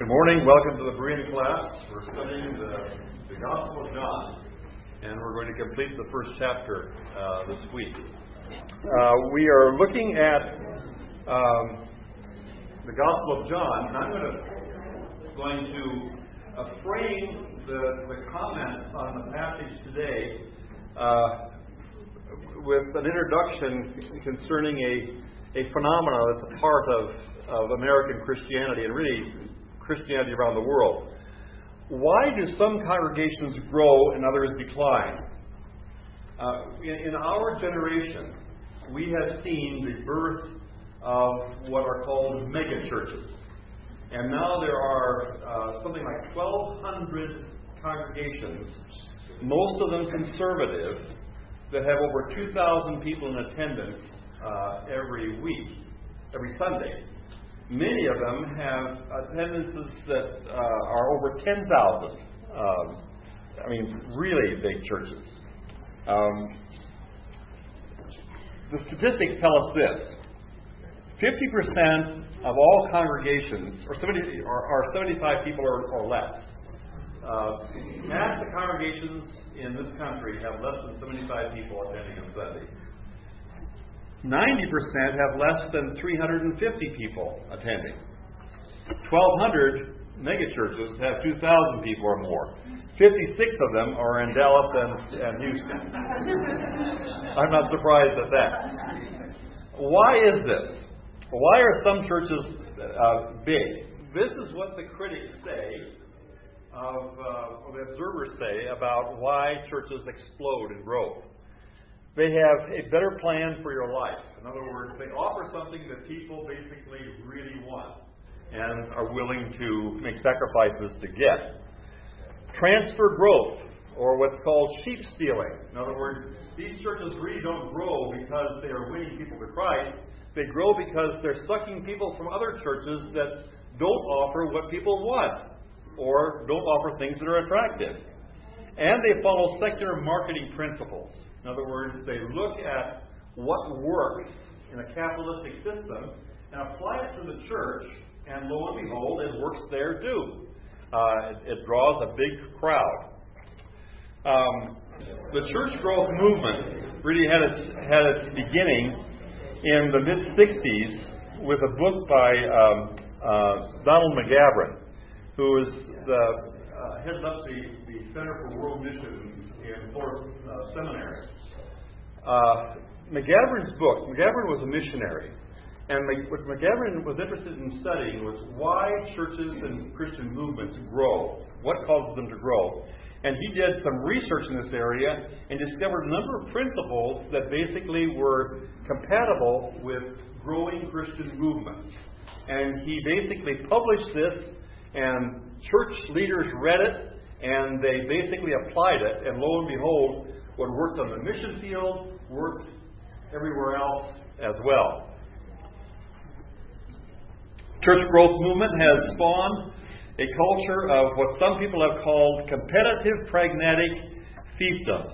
Good morning. Welcome to the Berean class. We're studying the Gospel of John, and we're going to complete the first chapter this week. We are looking at the Gospel of John, and I'm going to frame the comments on the passage today with an introduction concerning a phenomena that's a part of American Christianity and really Christianity around the world. Why do some congregations grow and others decline? In our generation, we have seen the birth of what are called mega churches. And now there are something like 1,200 congregations, most of them conservative, that have over 2,000 people in attendance every week, every Sunday. Many of them have attendances that are over 10,000. Really big churches. The statistics tell us this. 50% of all congregations, or 75 people or less. Half the congregations in this country have less than 75 people attending on Sunday. 90% have less than 350 people attending. 1,200 megachurches have 2,000 people or more. 56 of them are in Dallas and Houston. I'm not surprised at that. Why is this? Why are some churches big? This is what the critics say, or the observers say, about why churches explode and grow. They have a better plan for your life. In other words, they offer something that people basically really want and are willing to make sacrifices to get. Transfer growth, or what's called sheep stealing. In other words, these churches really don't grow because they are winning people to Christ. They grow because they're sucking people from other churches that don't offer what people want or don't offer things that are attractive. And they follow secular marketing principles. In other words, they look at what works in a capitalistic system and apply it to the church, and lo and behold, it works there too. It draws a big crowd. The church growth movement really had its beginning in the mid-'60s with a book by Donald McGavran, who is heads up the Center for World Missions in Fordham Seminary. McGavran's book, McGavran was a missionary, and what McGavran was interested in studying was why churches and Christian movements grow, what causes them to grow. And he did some research in this area and discovered a number of principles that basically were compatible with growing Christian movements. And he basically published this, and church leaders read it, and they basically applied it, and lo and behold, what worked on the mission field worked everywhere else as well. Church growth movement has spawned a culture of what some people have called competitive pragmatic fiefdoms.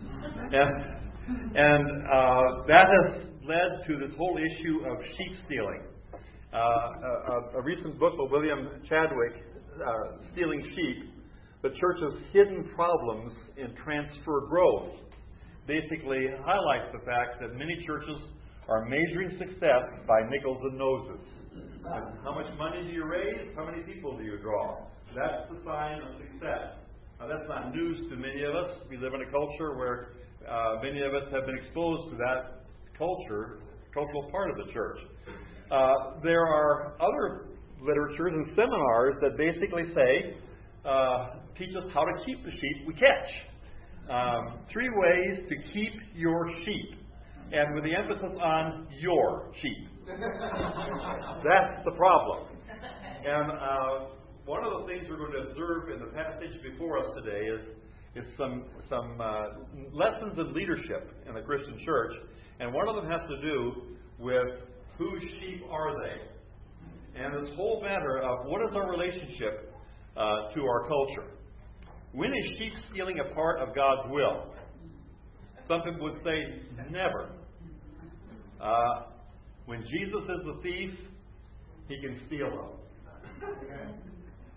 And that has led to this whole issue of sheep stealing. A recent book by William Chadwick, Stealing Sheep, the church's hidden problems in transfer growth, basically highlights the fact that many churches are measuring success by nickels and noses. How much money do you raise? How many people do you draw? That's the sign of success. Now, that's not news to many of us. We live in a culture where many of us have been exposed to that cultural part of the church. There are other literatures and seminars that basically say, teach us how to keep the sheep we catch. 3 ways to keep your sheep, and with the emphasis on your sheep. That's the problem. And one of the things we're going to observe in the passage before us today is some lessons in leadership in the Christian church, and one of them has to do with whose sheep are they, and this whole matter of what is our relationship to our culture. When is sheep stealing a part of God's will? Some people would say never. When Jesus is the thief, he can steal them.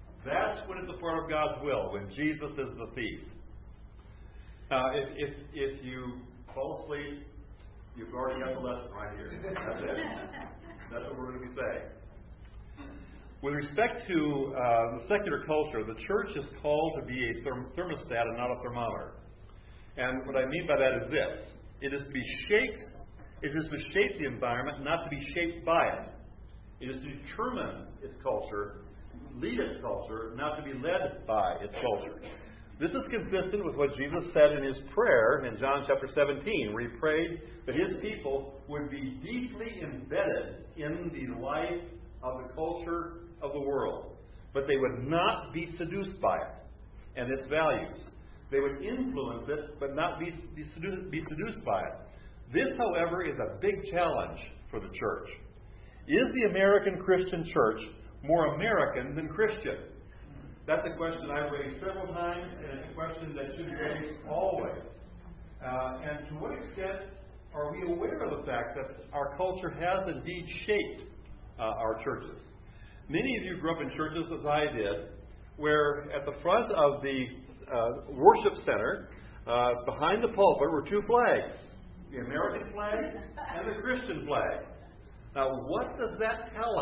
that's when it's a part of God's will, when Jesus is the thief. Now, if you fall asleep, you've already got the lesson right here. That's it. That's what we're going to be saying. With respect to the secular culture, the church is called to be a thermostat and not a thermometer. And what I mean by that is this. It is to shape the environment, not to be shaped by it. It is to determine its culture, lead its culture, not to be led by its culture. This is consistent with what Jesus said in his prayer in John chapter 17, where he prayed that his people would be deeply embedded in the life of the culture of the world, but they would not be seduced by it and its values. They would influence it, but not be seduced by it. This, however, is a big challenge for the church. Is the American Christian church more American than Christian? That's a question I've raised several times, and it's a question that should be raised always. And to what extent are we aware of the fact that our culture has indeed shaped our churches? Many of you grew up in churches, as I did, where at the front of the worship center, behind the pulpit, were two flags, the American flag and the Christian flag. Now, what does that tell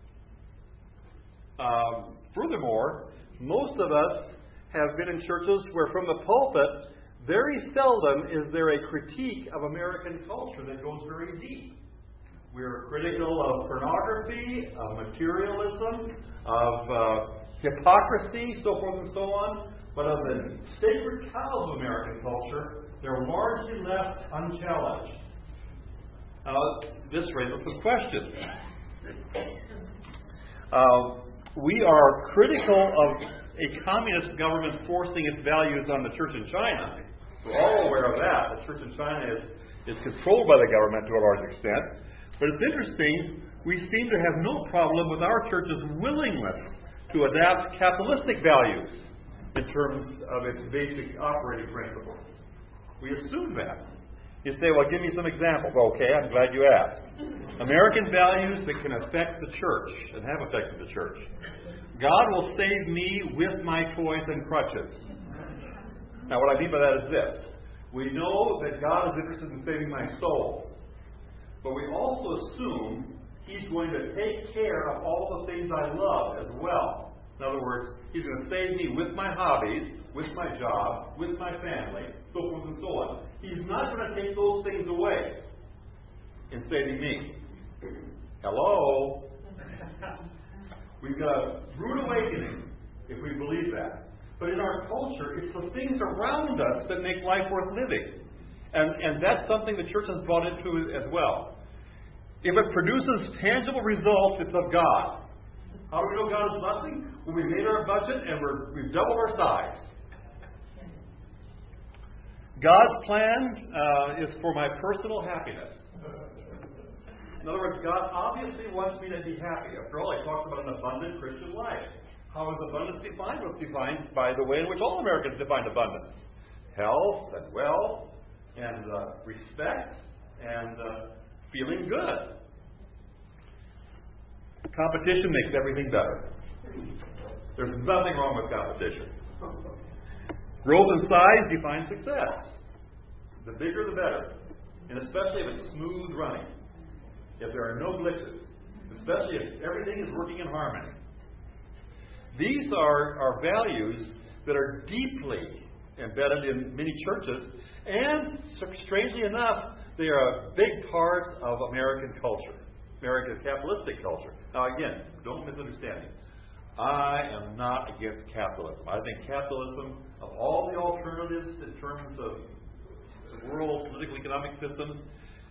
us? Furthermore, most of us have been in churches where from the pulpit, very seldom is there a critique of American culture that goes very deep. We're critical of pornography, of materialism, of hypocrisy, so forth and so on. But of the sacred cows of American culture, they're largely left unchallenged. This raises some questions. We are critical of a communist government forcing its values on the church in China. We're all aware of that. The church in China is controlled by the government to a large extent. But it's interesting, we seem to have no problem with our church's willingness to adapt capitalistic values in terms of its basic operating principles. We assume that. You say, well, give me some examples. Okay, I'm glad you asked. American values that can affect the church and have affected the church. God will save me with my toys and crutches. Now, what I mean by that is this. We know that God is interested in saving my soul. But we also assume He's going to take care of all the things I love as well. In other words, He's going to save me with my hobbies, with my job, with my family, so forth and so on. He's not going to take those things away in saving me. Hello? We've got a rude awakening if we believe that. But in our culture, it's the things around us that make life worth living. And that's something the church has brought into as well. If it produces tangible results, it's of God. How do we know God is blessing? When we made our budget and we've doubled our size. God's plan is for my personal happiness. In other words, God obviously wants me to be happy. After all, I talked about an abundant Christian life. How is abundance defined? Well, it's defined by the way in which all Americans define abundance. Health and wealth and respect and feeling good. Competition makes everything better. There's nothing wrong with competition. Growth in size defines success. The bigger the better. And especially if it's smooth running. If there are no glitches. Especially if everything is working in harmony. These are values that are deeply embedded in many churches. And strangely enough, they are a big part of American culture. American capitalistic culture. Now again, don't misunderstand me. I am not against capitalism. I think capitalism, of all the alternatives in terms of world political economic systems,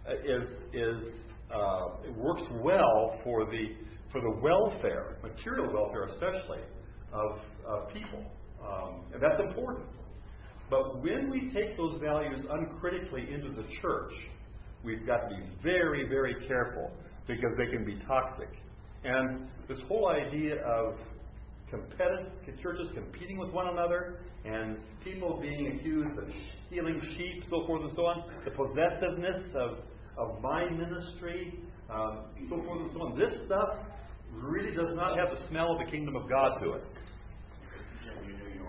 it works well for the welfare, material welfare especially, of people. And that's important. But when we take those values uncritically into the church, we've got to be very, very careful because they can be toxic. And this whole idea of churches competing with one another and people being accused of stealing sheep, so forth and so on, the possessiveness of vine ministry, so forth and so on, this stuff really does not have the smell of the kingdom of God to it.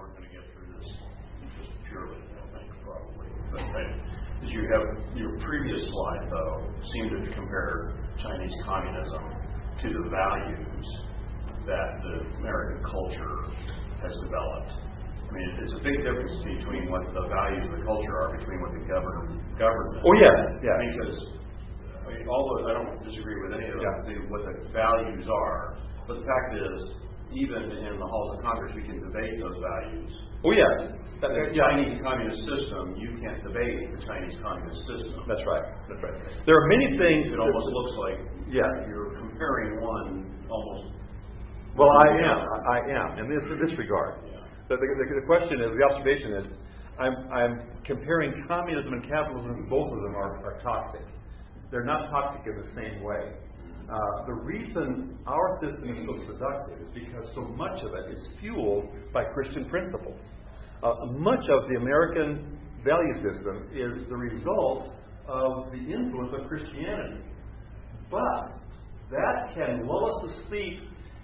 weren't going to get through this just purely, I think, probably. But as you have your previous slide, though, seemed to compare Chinese communism to the values that the American culture has developed. I mean, it's a big difference between what the values of the culture are between what the government. Oh yeah. Because although I don't disagree with any of what the values are, but the fact is, even in the halls of Congress, we can debate those values. Oh yes. The Chinese communist system, you can't debate the Chinese communist system. That's right. There are many things. It almost looks like you're comparing one almost. Well, I am in this regard. Yeah. The question is, the observation is, I'm comparing communism and capitalism, and both of them are toxic. They're not toxic in the same way. The reason our system is so seductive is because so much of it is fueled by Christian principles. Much of the American value system is the result of the influence of Christianity. But that can lull us to sleep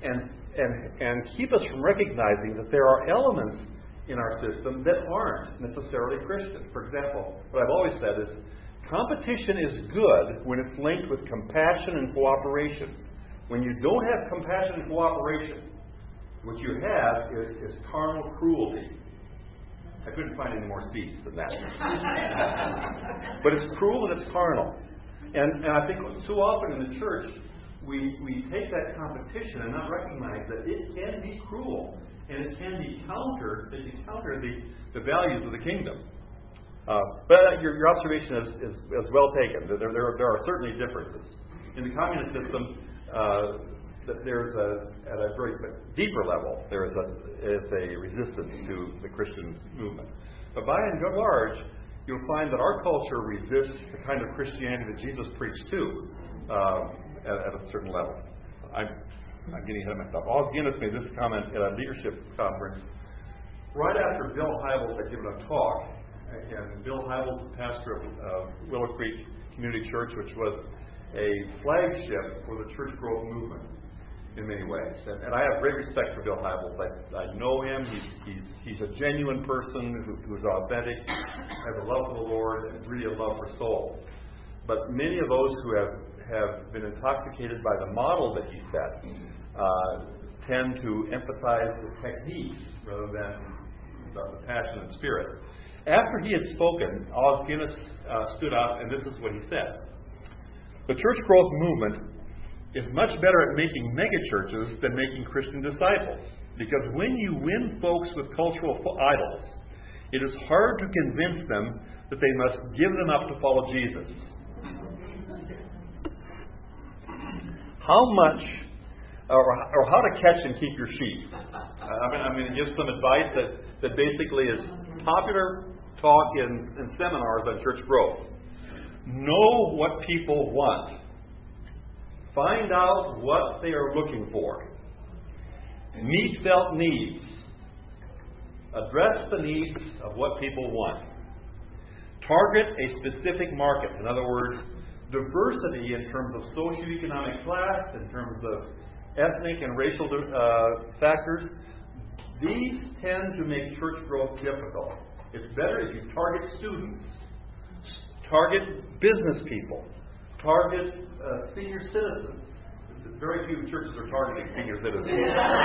and keep us from recognizing that there are elements in our system that aren't necessarily Christian. For example, what I've always said is, competition is good when it's linked with compassion and cooperation. When you don't have compassion and cooperation, what you have is carnal cruelty. I couldn't find any more seats than that. But it's cruel and it's carnal. And I think so often in the church, we take that competition and not recognize that it can be cruel and it can be counter the values of the kingdom. But your observation is well taken. There are certainly differences. In the communist system, there's at a very deeper level, there is a resistance to the Christian movement. But by and large, you'll find that our culture resists the kind of Christianity that Jesus preached too, at a certain level. I'm getting ahead of myself. Os Guinness made this comment at a leadership conference right after Bill Hybels had given a talk. And Bill Hybels, pastor of Willow Creek Community Church, which was a flagship for the church growth movement in many ways. And I have great respect for Bill Hybels. I know him. He's a genuine person who's authentic, has a love for the Lord, and really a love for souls. But many of those who have been intoxicated by the model that he set tend to emphasize the techniques rather than the passion and spirit. After he had spoken, Os Guinness stood up, and this is what he said. The church growth movement is much better at making megachurches than making Christian disciples. Because when you win folks with cultural idols, it is hard to convince them that they must give them up to follow Jesus. How much, or how to catch and keep your sheep. I'm going to give some advice that basically is popular talk in seminars on church growth. Know what people want. Find out what they are looking for. Meet felt needs. Address the needs of what people want. Target a specific market. In other words, diversity in terms of socioeconomic class, in terms of ethnic and racial factors. These tend to make church growth difficult. It's better if you target students, target business people, target senior citizens. Very few churches are targeting senior citizens.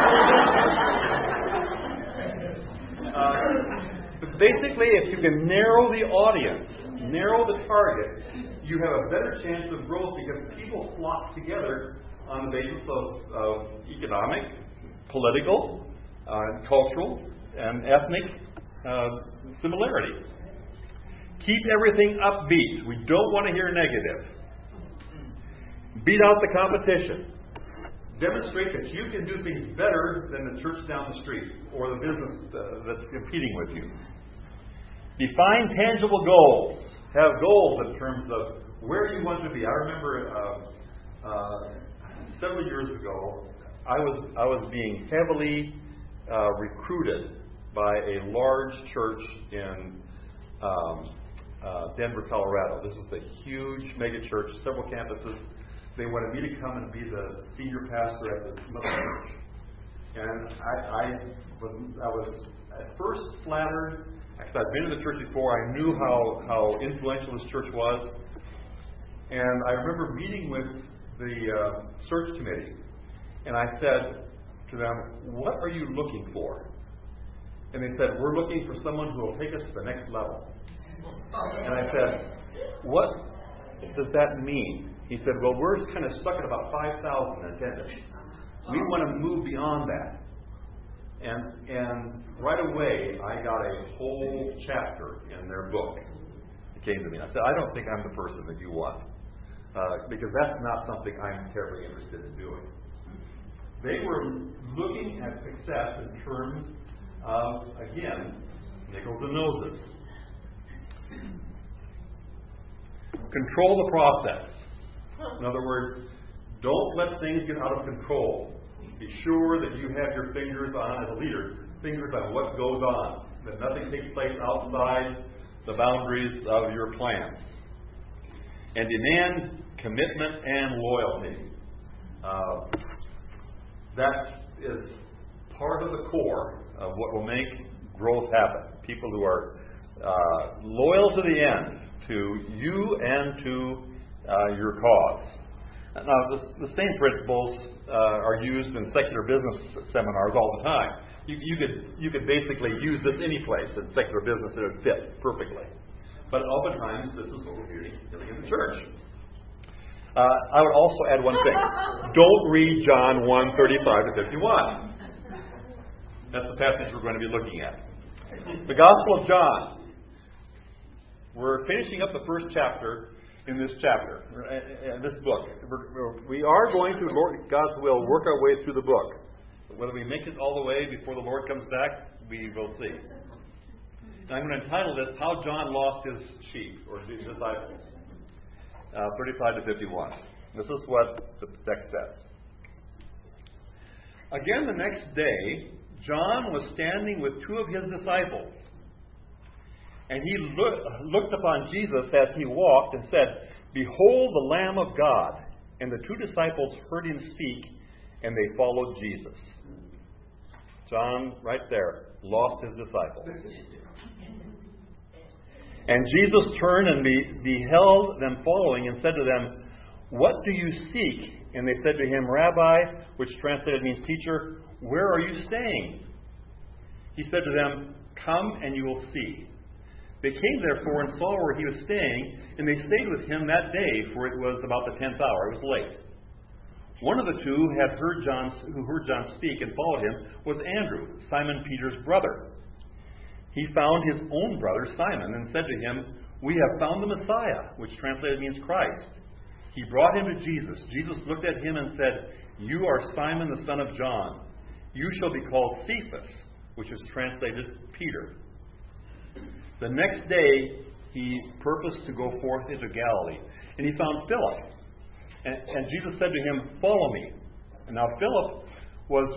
But basically, if you can narrow the audience, narrow the target, you have a better chance of growth because people flock together on the basis of economic, political, cultural, and ethnic similarities. Keep everything upbeat. We don't want to hear negative. Beat out the competition. Demonstrate that you can do things better than the church down the street or the business that's competing with you. Define tangible goals. Have goals in terms of where you want to be. I remember several years ago, I was being heavily recruited by a large church in Denver, Colorado. This was a huge mega church, several campuses. They wanted me to come and be the senior pastor at this mother church. And I was at first flattered, because I'd been to the church before. I knew how influential this church was. And I remember meeting with the search committee, and I said to them, "What are you looking for?" And they said, "We're looking for someone who will take us to the next level." And I said, "What does that mean?" He said, "Well, we're kind of stuck at about 5,000 attendance. We want to move beyond that." And right away, I got a whole chapter in their book. It came to me. I said, "I don't think I'm the person that you want, because that's not something I'm terribly interested in doing." They were looking at success in terms of, again, nickels and noses. Control the process. In other words, don't let things get out of control. Be sure that you have your fingers on, as a leader, fingers on what goes on, that nothing takes place outside the boundaries of your plans. And demand commitment and loyalty. That is part of the core of what will make growth happen. People who are loyal to the end, to you and to your cause. Now, the same principles are used in secular business seminars all the time. You could basically use this any place in secular business that would fit perfectly. But oftentimes, this is what we're doing in the church. I would also add one thing. Don't read John 1:35 to 51. That's the passage we're going to be looking at. The Gospel of John. We're finishing up the first chapter in this chapter, in this book. We are going to, Lord God's will, work our way through the book. Whether we make it all the way before the Lord comes back, we will see. And I'm going to entitle this, How John Lost His Sheep, or His Disciples. 35 to 51. This is what the text says. Again, the next day, John was standing with two of his disciples. And he looked upon Jesus as he walked and said, "Behold the Lamb of God." And the two disciples heard him speak, and they followed Jesus. John, right there, lost his disciples. And Jesus turned and beheld them following and said to them, "What do you seek?" And they said to him, "Rabbi," which translated means teacher, "where are you staying?" He said to them, "Come and you will see." They came therefore and saw where he was staying, and they stayed with him that day, for it was about the 10th hour. It was late. One of the two who heard John speak and followed him was Andrew, Simon Peter's brother. He found his own brother Simon and said to him, "We have found the Messiah," which translated means Christ. He brought him to Jesus. Jesus looked at him and said, "You are Simon the son of John. You shall be called Cephas," which is translated Peter. The next day he purposed to go forth into Galilee, and he found Philip. And Jesus said to him, "Follow me." And now Philip was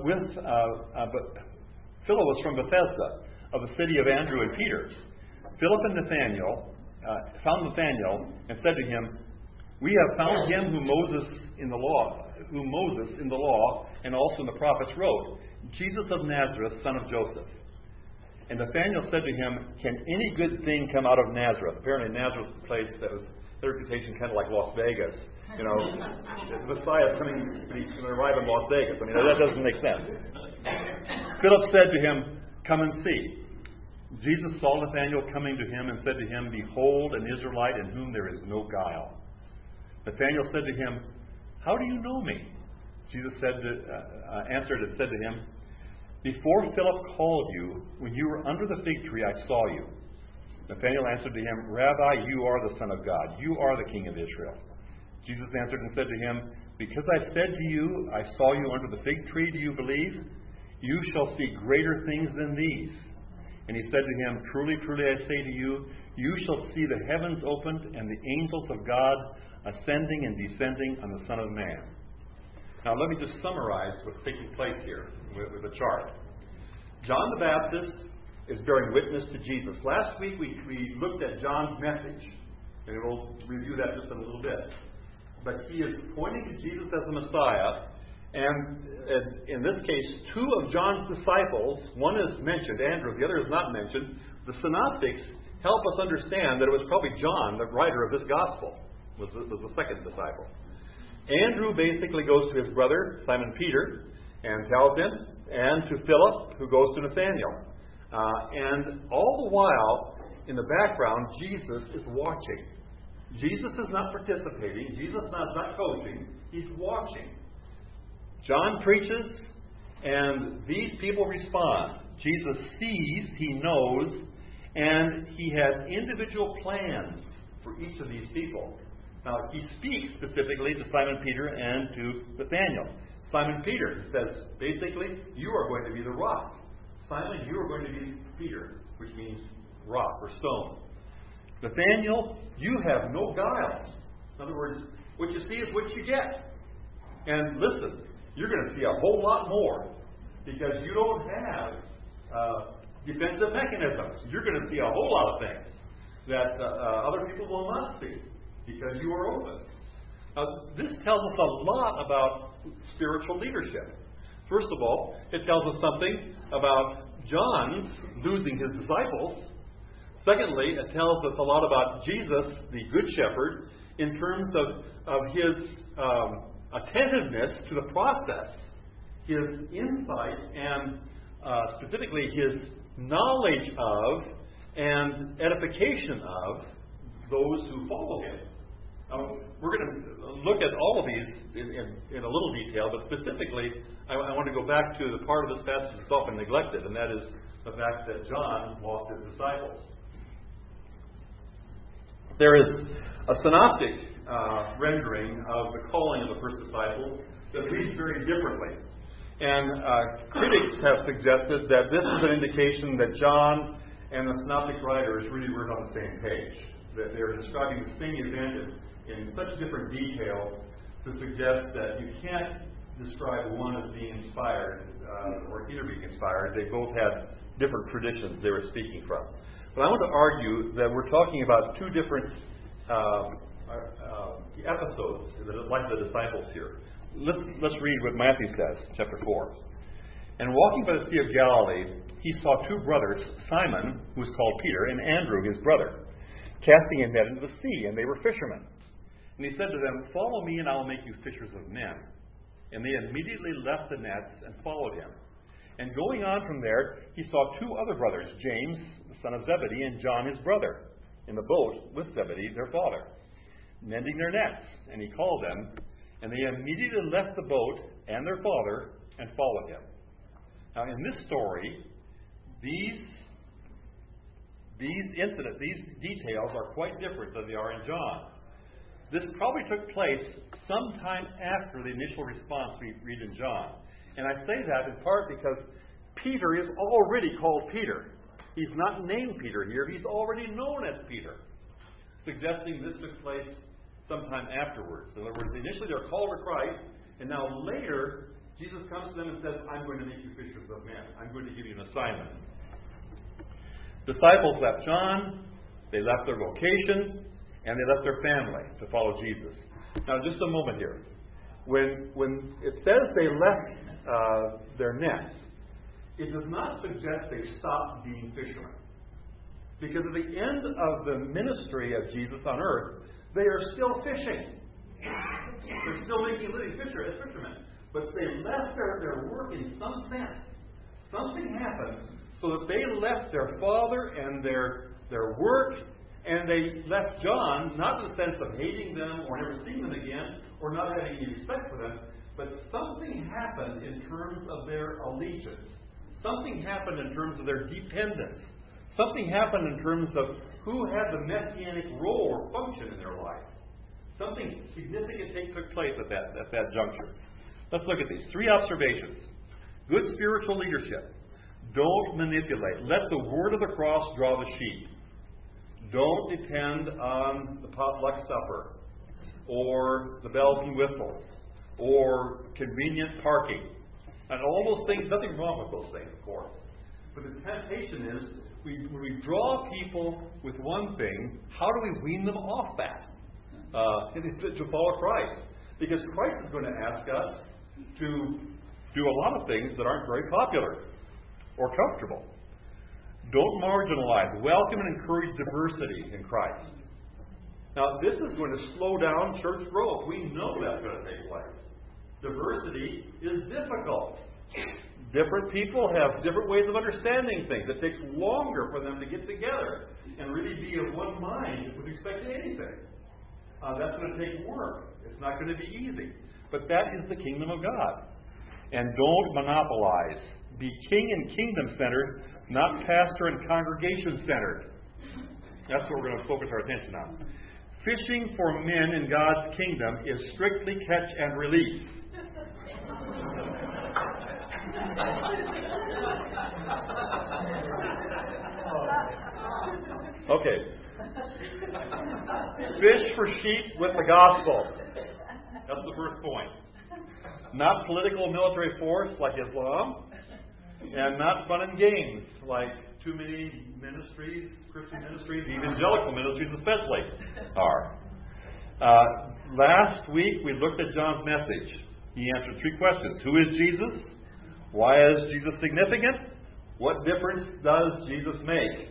from Bethesda, of the city of Andrew and Peter. Philip and Nathanael found Nathanael and said to him, "We have found him whom Moses in the law and also in the prophets wrote, Jesus of Nazareth, son of Joseph." And Nathanael said to him, "Can any good thing come out of Nazareth?" Apparently Nazareth was a place that was their reputation kind of like Las Vegas. You know, the Messiah is going to arrive in Las Vegas. I mean, that doesn't make sense. Philip said to him, "Come and see." Jesus saw Nathanael coming to him and said to him, "Behold, an Israelite in whom there is no guile." Nathanael said to him, "How do you know me?" Jesus answered and said to him, "Before Philip called you, when you were under the fig tree, I saw you." Nathanael answered to him, "Rabbi, you are the Son of God. You are the King of Israel." Jesus answered and said to him, "Because I said to you, I saw you under the fig tree, do you believe? You shall see greater things than these." And he said to him, "Truly, truly, I say to you, you shall see the heavens opened and the angels of God ascending and descending on the Son of Man." Now let me just summarize what's taking place here with a chart. John the Baptist is bearing witness to Jesus. Last week we looked at John's message, and we'll review that just in a little bit. But he is pointing to Jesus as the Messiah, And in this case, two of John's disciples, one is mentioned, Andrew, the other is not mentioned. The synoptics help us understand that it was probably John, the writer of this gospel, was the second disciple. Andrew basically goes to his brother, Simon Peter, and tells him, and to Philip, who goes to Nathanael. And all the while, in the background, Jesus is watching. Jesus is not participating. Jesus is not coaching. He's watching. John preaches, and these people respond. Jesus sees, he knows, and he has individual plans for each of these people. Now, he speaks specifically to Simon Peter and to Nathanael. Simon Peter says, basically, you are going to be the rock. Simon, you are going to be Peter, which means rock or stone. Nathanael, you have no guile. In other words, what you see is what you get. And listen, you're going to see a whole lot more because you don't have defensive mechanisms. You're going to see a whole lot of things that other people will not see because you are open. This tells us a lot about spiritual leadership. First of all, it tells us something about John's losing his disciples. Secondly, it tells us a lot about Jesus, the Good Shepherd, in terms of his attentiveness to the process, his insight, and specifically his knowledge of and edification of those who follow him. We're going to look at all of these in a little detail, but specifically, I want to go back to the part of this passage that's often neglected, and that is the fact that John lost his disciples. There is a synoptic rendering of the calling of the first disciples that reads very differently. And critics have suggested that this is an indication that John and the synoptic writers really weren't on the same page. That they're describing the same event in such different detail to suggest that you can't describe one as being inspired or either being inspired. They both had different traditions they were speaking from. But I want to argue that we're talking about two different episodes, like the disciples here. Let's read what Matthew says, chapter 4. And walking by the Sea of Galilee, he saw two brothers, Simon, who was called Peter, and Andrew, his brother, casting a net into the sea, and they were fishermen. And he said to them, "Follow me, and I will make you fishers of men." And they immediately left the nets and followed him. And going on from there, he saw two other brothers, James, the son of Zebedee, and John, his brother, in the boat with Zebedee, their father, mending their nets. And he called them, and they immediately left the boat and their father and followed him. Now, in this story, these details are quite different than they are in John. This probably took place sometime after the initial response we read in John. And I say that in part because Peter is already called Peter. He's not named Peter here. He's already known as Peter, suggesting this took place sometime afterwards. In other words, initially they're called to Christ, and now later Jesus comes to them and says, "I'm going to make you fishers of men. I'm going to give you an assignment." Disciples left John, they left their vocation, and they left their family to follow Jesus. Now, just a moment here. When it says they left their nets, it does not suggest they stopped being fishermen. Because at the end of the ministry of Jesus on earth, they are still fishing. They're still making a living as fishermen. But they left their work in some sense. Something happened so that they left their father and their work, and they left John, not in the sense of hating them or never seeing them again or not having any respect for them, but something happened in terms of their allegiance. Something happened in terms of their dependence. Something happened in terms of who had the messianic role or function in their life. Something significant took place at that juncture. Let's look at these. 3 observations. Good spiritual leadership. Don't manipulate. Let the word of the cross draw the sheep. Don't depend on the potluck supper or the bells and whistles or convenient parking. And all those things, nothing wrong with those things, of course. But the temptation is, when we draw people with one thing, how do we wean them off that? To follow Christ. Because Christ is going to ask us, to do a lot of things that aren't very popular or comfortable. Don't marginalize. Welcome and encourage diversity in Christ. Now, this is going to slow down church growth. We know that's going to take place. Diversity is difficult. Different people have different ways of understanding things. It takes longer for them to get together and really be of one mind with respect to anything. That's going to take work. It's not going to be easy. But that is the kingdom of God. And don't monopolize. Be king and kingdom-centered, not pastor and congregation-centered. That's what we're going to focus our attention on. Fishing for men in God's kingdom is strictly catch and release. Okay. Fish for sheep with the gospel. That's the first point. Not political military force like Islam, and not fun and games like too many ministries, Christian ministries, evangelical ministries especially, are. Last week we looked at John's message. He answered 3 questions. Who is Jesus? Why is Jesus significant? What difference does Jesus make?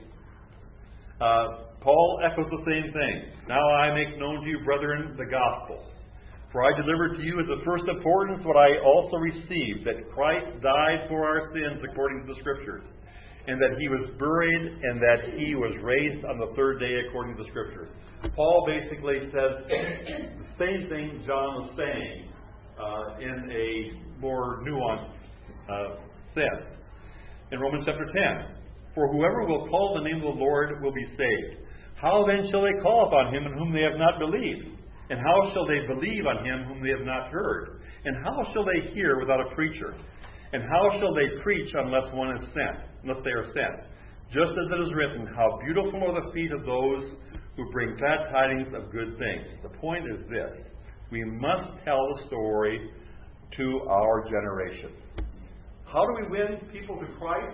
Paul echoes the same thing. Now I make known to you, brethren, the gospel. For I delivered to you as of first importance what I also received, that Christ died for our sins according to the Scriptures, and that He was buried, and that He was raised on the 3rd day according to the Scriptures. Paul basically says the same thing John was saying in a more nuanced sense. In Romans chapter 10, for whoever will call the name of the Lord will be saved. How then shall they call upon Him in whom they have not believed? And how shall they believe on Him whom they have not heard? And how shall they hear without a preacher? And how shall they preach unless one is sent? Unless they are sent? Just as it is written, how beautiful are the feet of those who bring glad tidings of good things. The point is this: we must tell the story to our generation. How do we win people to Christ?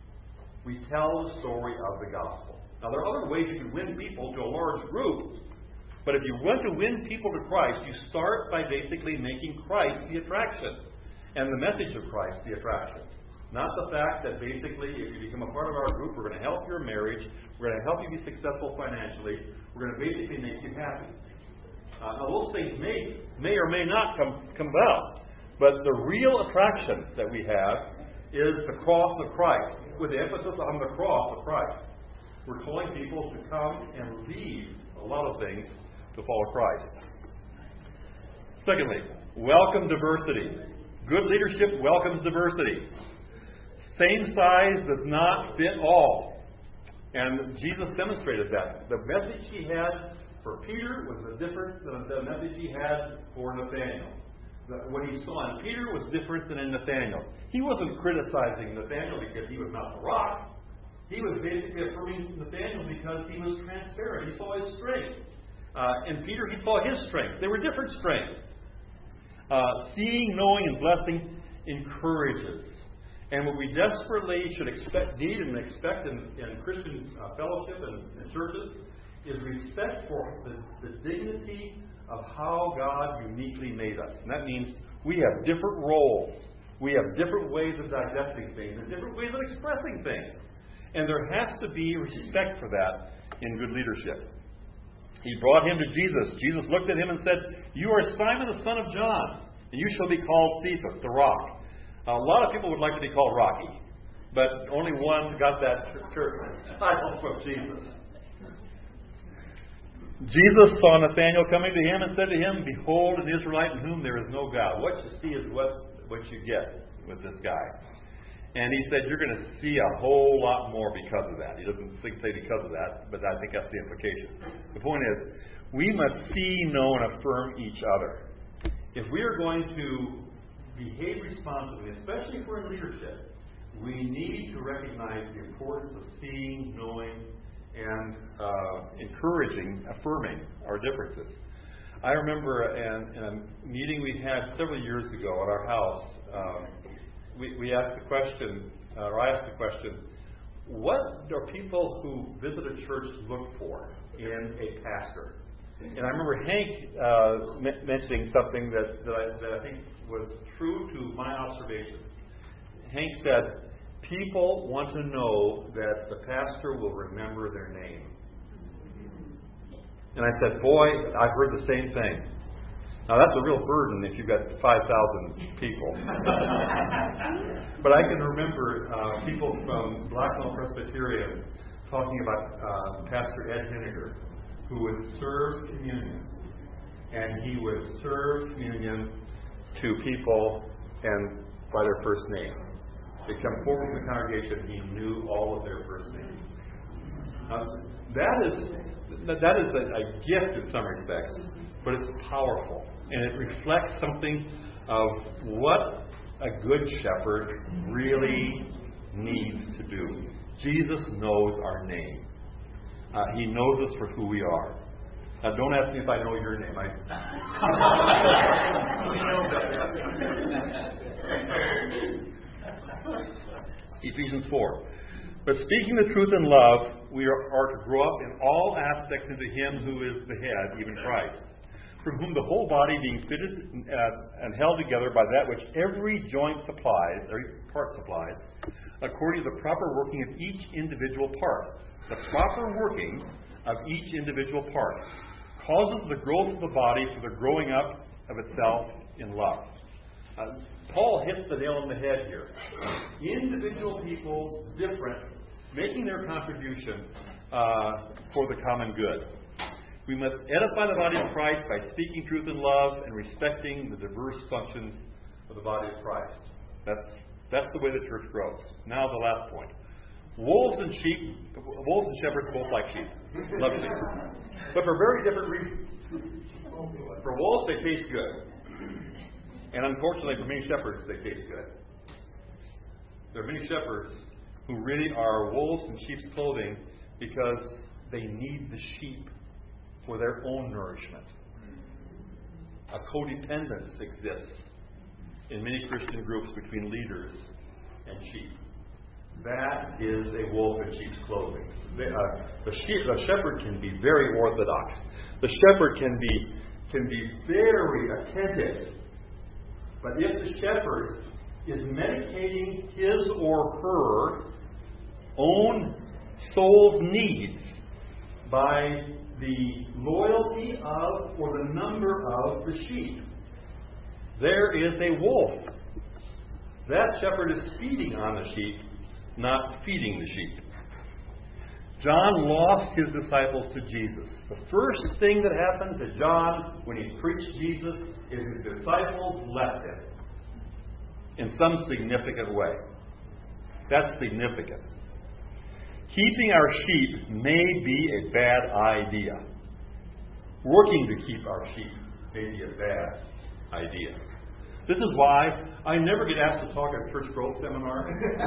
We tell the story of the gospel. Now, there are other ways you can win people to a large group. But if you want to win people to Christ, you start by basically making Christ the attraction and the message of Christ the attraction. Not the fact that basically if you become a part of our group, we're going to help your marriage, we're going to help you be successful financially, we're going to basically make you happy. Now those things may or may not come about, but the real attraction that we have is the cross of Christ, with the emphasis on the cross of Christ. We're calling people to come and leave a lot of things to follow Christ. Secondly, welcome diversity. Good leadership welcomes diversity. Same size does not fit all. And Jesus demonstrated that. The message He had for Peter was different than the message He had for Nathaniel. What He saw in Peter was different than in Nathaniel. He wasn't criticizing Nathaniel because he was not the rock. He was basically affirming Nathaniel because he was transparent. He saw his strength. And Peter, he saw his strength. They were different strengths. Seeing, knowing, and blessing encourages. And what we desperately should need and expect in Christian fellowship and churches is respect for the dignity of how God uniquely made us. And that means we have different roles. We have different ways of digesting things and different ways of expressing things. And there has to be respect for that in good leadership. He brought him to Jesus. Jesus looked at him and said, "You are Simon the son of John, and you shall be called Cephas, the rock." A lot of people would like to be called Rocky, but only one got that title from Jesus. Jesus saw Nathanael coming to him and said to him, "Behold, an Israelite in whom there is no guile." What you see is what you get with this guy. And he said, you're going to see a whole lot more because of that. He doesn't say because of that, but I think that's the implication. The point is, we must see, know, and affirm each other. If we are going to behave responsibly, especially if we're in leadership, we need to recognize the importance of seeing, knowing, and encouraging, affirming our differences. I remember in a meeting we had several years ago at our house, we asked the question, or I asked the question, what do people who visit a church look for in a pastor? And I remember Hank mentioning something that I think was true to my observation. Hank said, people want to know that the pastor will remember their name. And I said, boy, I've heard the same thing. Now, that's a real burden if you've got 5,000 people. But I can remember people from Blackmore Presbyterian talking about Pastor Ed Henniger, who would serve communion. And he would serve communion to people and by their first name. They come forward from the congregation, he knew all of their first names. That is a gift in some respects, but it's powerful. And it reflects something of what a good shepherd really needs to do. Jesus knows our name. He knows us for who we are. Now, don't ask me if I know your name. Ephesians 4. But speaking the truth in love, we are to grow up in all aspects into Him who is the head, even Christ, from whom the whole body being fitted and held together by that which every joint supplies, every part supplies, according to the proper working of each individual part. The proper working of each individual part causes the growth of the body for the growing up of itself in love. Paul hits the nail on the head here. Individual people, different, making their contribution for the common good. We must edify the body of Christ by speaking truth in love and respecting the diverse functions of the body of Christ. That's the way the church grows. Now the last point. Wolves and shepherds both like sheep. Love sheep. But for very different reasons. For wolves, they taste good. And unfortunately, for many shepherds, they taste good. There are many shepherds who really are wolves in sheep's clothing because they need the sheep for their own nourishment. A codependence exists in many Christian groups between leaders and sheep. That is a wolf in sheep's clothing. The shepherd can be very orthodox. The shepherd can be very attentive. But if the shepherd is medicating his or her own soul's needs by the loyalty of or the number of the sheep, there is a wolf. That shepherd is feeding on the sheep, not feeding the sheep. John lost his disciples to Jesus. The first thing that happened to John when he preached Jesus is his disciples left him in some significant way. That's significant. Keeping our sheep may be a bad idea. Working to keep our sheep may be a bad idea. This is why I never get asked to talk at church growth seminar.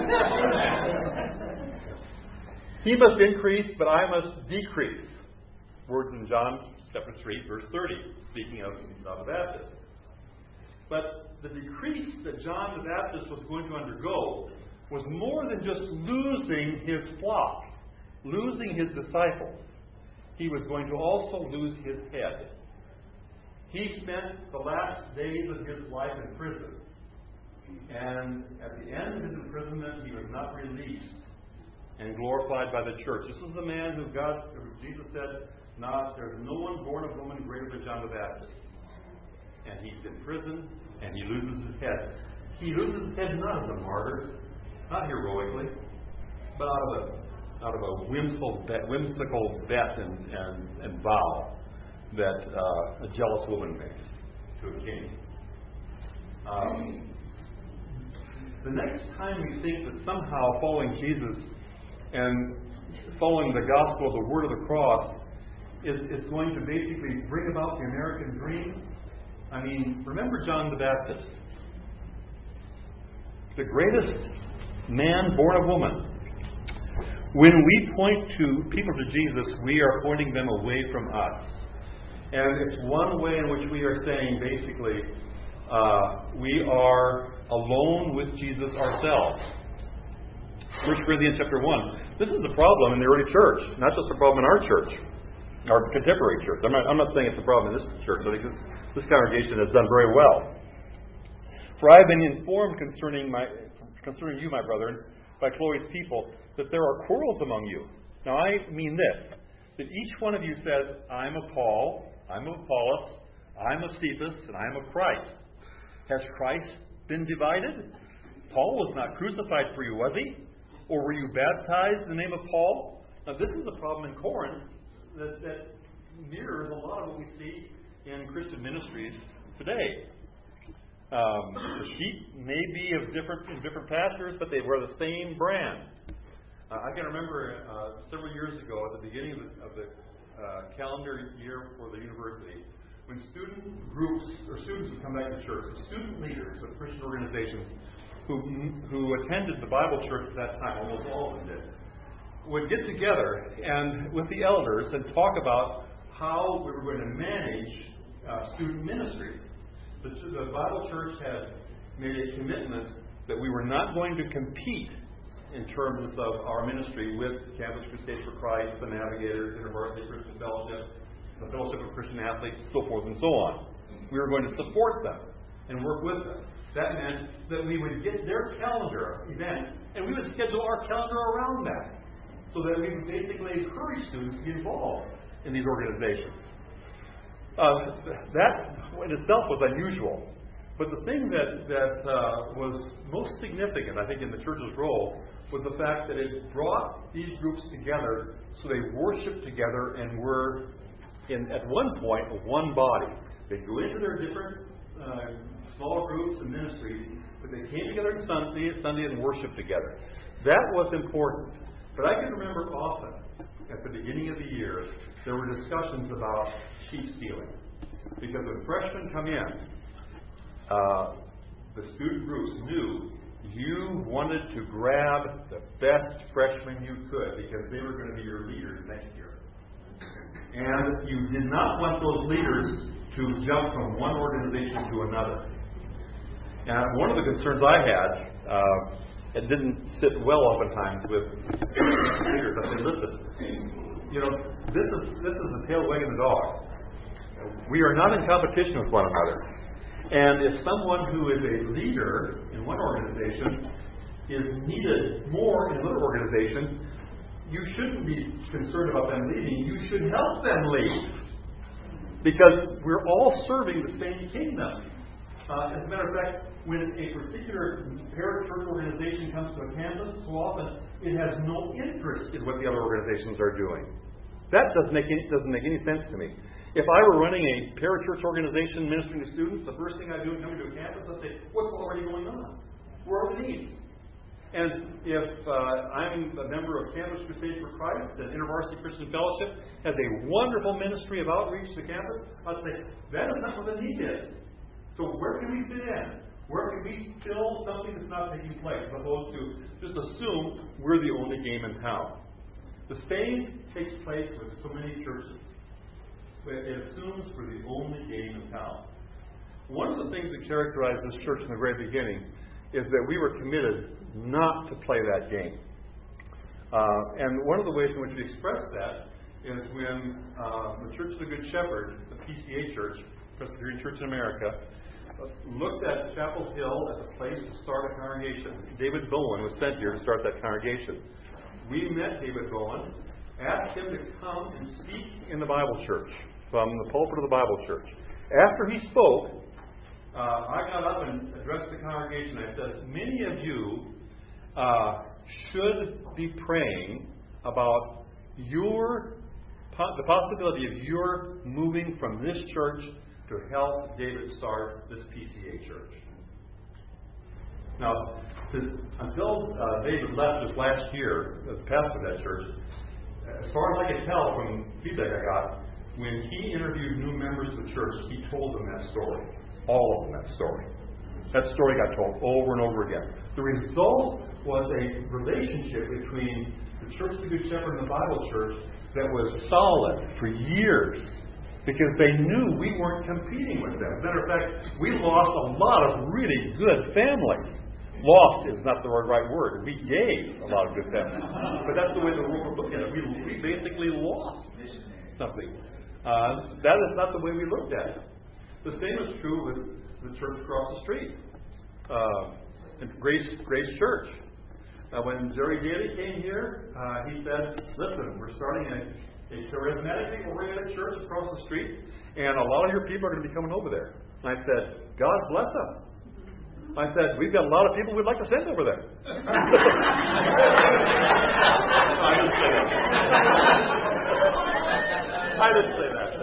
He must increase, but I must decrease. Words in John chapter 3, verse 30, speaking of John the Baptist. But the decrease that John the Baptist was going to undergo was more than just losing his flock, losing his disciples. He was going to also lose his head. He spent the last days of his life in prison. And at the end of his imprisonment, he was not released and glorified by the church. This is the man who Jesus said, there's no one born of woman greater than John the Baptist. And he's in prison, and he loses his head. He loses his head not as a martyr, not heroically, but out of a whimsical bet and vow that a jealous woman makes to a king. The next time we think that somehow following Jesus and following the gospel of the word of the cross is going to basically bring about the American dream. I mean, remember John the Baptist, the greatest man born of woman. When we point to people to Jesus, we are pointing them away from us. And it's one way in which we are saying, basically, we are alone with Jesus ourselves. 1 Corinthians chapter 1. This is the problem in the early church, not just a problem in our church. our contemporary church. I'm not saying it's a problem in this church. I think this congregation has done very well. For I have been informed concerning you, my brethren, by Chloe's people, that there are quarrels among you. Now I mean this, that each one of you says, I'm of Paul, I'm of Apollos, I'm of Cephas, and I'm of Christ. Has Christ been divided? Paul was not crucified for you, was he? Or were you baptized in the name of Paul? Now this is a problem in Corinth that mirrors a lot of what we see in Christian ministries today. The sheep may be in different pastures, but they wear the same brand. I can remember several years ago, at the beginning of the calendar year for the university, when student groups or students would come back to church, the student leaders of Christian organizations who attended the Bible church at that time, almost all of them did, would get together and with the elders and talk about how we were going to manage student ministry. The Bible church had made a commitment that we were not going to compete in terms of our ministry with Campus Crusade for Christ, the Navigators, InterVarsity Christian Fellowship, the Fellowship of Christian Athletes, so forth and so on. We were going to support them and work with them. That meant that we would get their calendar event and we would schedule our calendar around that, so that we would basically encourage students to be involved in these organizations. That in itself was unusual. But the thing that was most significant, I think, in the church's role was the fact that it brought these groups together so they worshiped together and were, at one point, one body. They'd go into their different small groups and ministries, but they came together on Sunday and worshiped together. That was important. But I can remember often, at the beginning of the year, there were discussions about sheep stealing. Because when freshmen come in, the student groups knew you wanted to grab the best freshmen you could because they were going to be your leaders next year. And you did not want those leaders to jump from one organization to another. And one of the concerns I had, it didn't sit well oftentimes with leaders. I said, listen, this is the tail wagging the dog. We are not in competition with one another. And if someone who is a leader in one organization is needed more in another organization, you shouldn't be concerned about them leaving. You should help them leave. Because we're all serving the same kingdom. As a matter of fact, when a particular parachurch organization comes to a campus, so often it has no interest in what the other organizations are doing. That doesn't make any sense to me. If I were running a parachurch organization ministering to students, the first thing I do when coming to a campus, I'd say, what's already going on? Where are the needs? And if I'm a member of Campus Crusade for Christ and InterVarsity Christian Fellowship has a wonderful ministry of outreach to campus, I'd say, that is not what the need is. So where can we fit in? Where can we fill something that's not taking place, as opposed to just assume we're the only game in town? The same takes place with so many churches. It assumes we're the only game in town. One of the things that characterized this church in the very beginning is that we were committed not to play that game. And one of the ways in which we expressed that is when the Church of the Good Shepherd, the PCA Church, Presbyterian Church in America, looked at Chapel Hill as a place to start a congregation. David Bowen was sent here to start that congregation. We met David Bowen, asked him to come and speak in the Bible church, from the pulpit of the Bible church. After he spoke, I got up and addressed the congregation. I said, many of you should be praying about the possibility of your moving from this church to help David start this PCA church. Now, until David left this last year as pastor of that church, as far as I could tell from feedback I got, when he interviewed new members of the church, he told them that story. All of them that story. That story got told over and over again. The result was a relationship between the Church of the Good Shepherd and the Bible church that was solid for years, because they knew we weren't competing with them. As a matter of fact, we lost a lot of really good families. Lost is not the right word. We gave a lot of good families. But that's the way the world would look at it. We basically lost something. That is not the way we looked at it. The same is true with the church across the street, Grace Church. When Jerry Daly came here, he said, listen, we're starting a charismatically oriented church across the street, and a lot of your people are going to be coming over there. And I said, God bless them. I said, we've got a lot of people we'd like to send over there. I didn't say that. I didn't say that.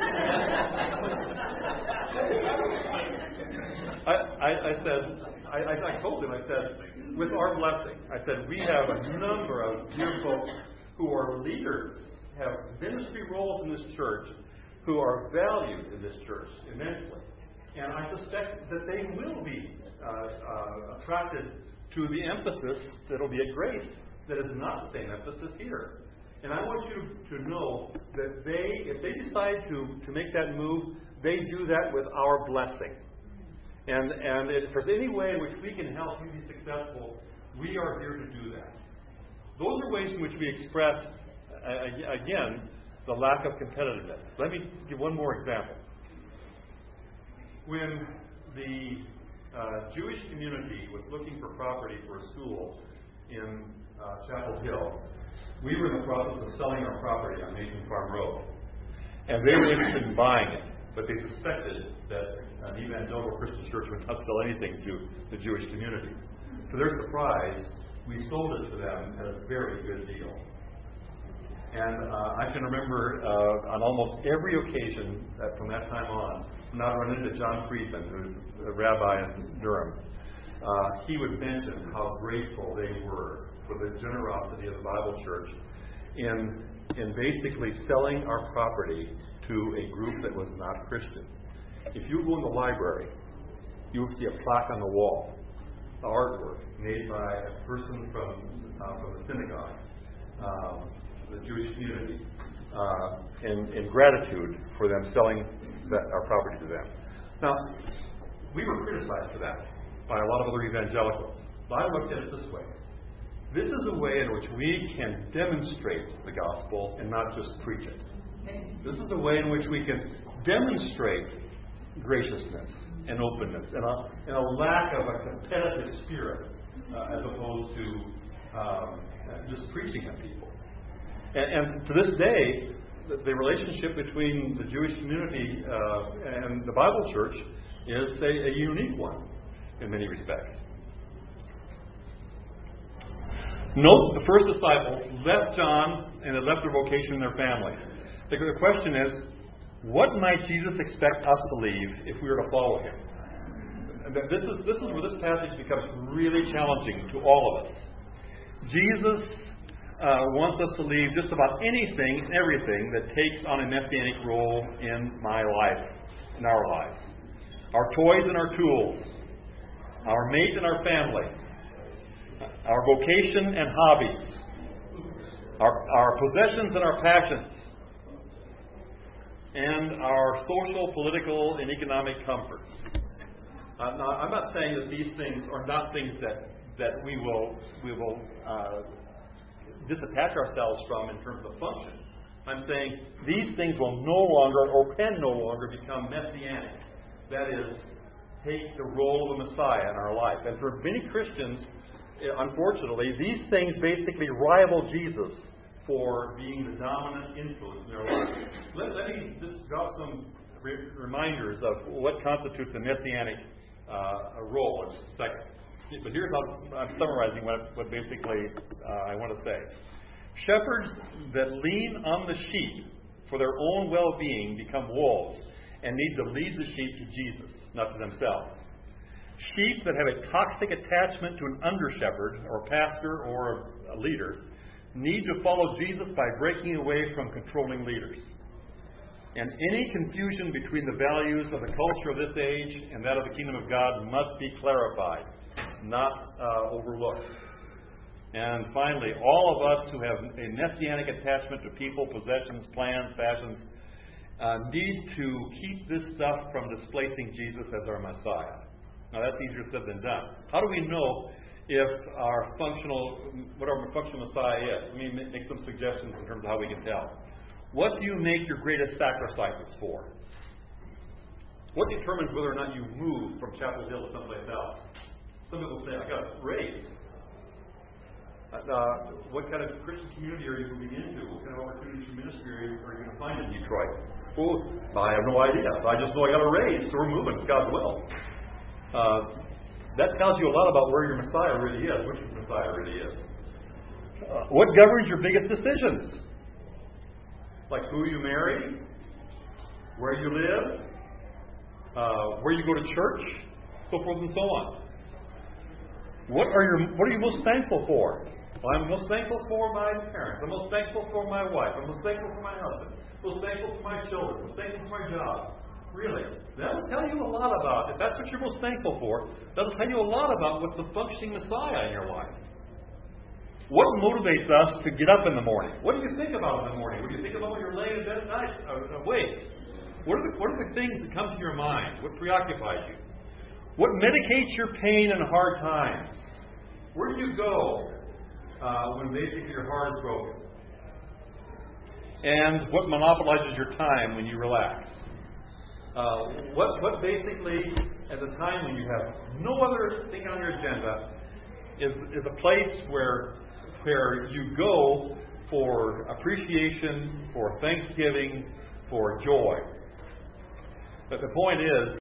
I told him, I said, with our blessing, I said, we have a number of dear folks who are leaders, have ministry roles in this church, who are valued in this church immensely. And I suspect that they will be attracted to the emphasis that will be at Grace that is not the same emphasis here. And I want you to know that if they decide to make that move, they do that with our blessing. And if there's any way in which we can help you be successful, we are here to do that. Those are ways in which we express, again, the lack of competitiveness. Let me give one more example. When the Jewish community was looking for property for a school in Chapel Hill, we were in the process of selling our property on Mason Farm Road. And they were interested in buying it, but they suspected that an evangelical Christian church would not sell anything to the Jewish community. To their surprise, we sold it to them at a very good deal. And I can remember on almost every occasion from that time on, when I run into John Friedman, who's a rabbi in Durham, he would mention how grateful they were for the generosity of the Bible Church in basically selling our property to a group that was not Christian. If you go in the library, you will see a plaque on the wall, the artwork made by a person from the synagogue, the Jewish community, in gratitude for them selling our property to them. Now, we were criticized for that by a lot of other evangelicals. But I looked at it this way. This is a way in which we can demonstrate the gospel and not just preach it. This is a way in which we can demonstrate graciousness and openness and a lack of a competitive spirit as opposed to just preaching at people. And to this day, the relationship between the Jewish community and the Bible Church is a unique one in many respects. Note, the first disciples left John and they left their vocation and their families. The question is, what might Jesus expect us to believe if we were to follow him? And this is where this passage becomes really challenging to all of us. Jesus wants us to leave just about anything and everything that takes on a messianic role in my life, in our lives. Our toys and our tools, our mate and our family, our vocation and hobbies, our possessions and our passions, and our social, political, and economic comforts. Now, I'm not saying that these things are not things that we will disattach ourselves from in terms of function. I'm saying these things will no longer or can no longer become messianic. That is, take the role of a Messiah in our life. And for many Christians, unfortunately, these things basically rival Jesus for being the dominant influence in their life. Let me just drop some reminders of what constitutes a messianic role in a second. But here's how I'm summarizing what basically I want to say. Shepherds that lean on the sheep for their own well-being become wolves and need to lead the sheep to Jesus, not to themselves. Sheep that have a toxic attachment to an under-shepherd or pastor or a leader need to follow Jesus by breaking away from controlling leaders. And any confusion between the values of the culture of this age and that of the kingdom of God must be clarified, not overlooked. And finally, all of us who have a messianic attachment to people, possessions, plans, fashions, need to keep this stuff from displacing Jesus as our Messiah. Now, that's easier said than done. How do we know what our functional Messiah is? Let me make some suggestions in terms of how we can tell. What do you make your greatest sacrifices for? What determines whether or not you move from Chapel Hill to someplace else? Some people say, I got a raise. What kind of Christian community are you moving into? What kind of opportunities for ministry are you going to find in Detroit? Well, I have no idea. I just know I got a raise, so we're moving. It's God's will. That tells you a lot about where your Messiah really is, which your Messiah really is. What governs your biggest decisions? Like who you marry, where you live, where you go to church, so forth and so on. What are you most thankful for? Well, I'm most thankful for my parents. I'm most thankful for my wife. I'm most thankful for my husband. I'm most thankful for my children. I'm most thankful for my job. Really, that'll tell you a lot about, if that's what you're most thankful for, that'll tell you a lot about what's the functioning Messiah in your life. What motivates us to get up in the morning? What do you think about in the morning? What do you think about when you're laying in bed at night awake? What are the things that come to your mind? What preoccupies you? What medicates your pain and hard times? Where do you go when basically your heart is broken? And what monopolizes your time when you relax? What basically, at the time when you have no other thing on your agenda, is a place where you go for appreciation, for thanksgiving, for joy. But the point is,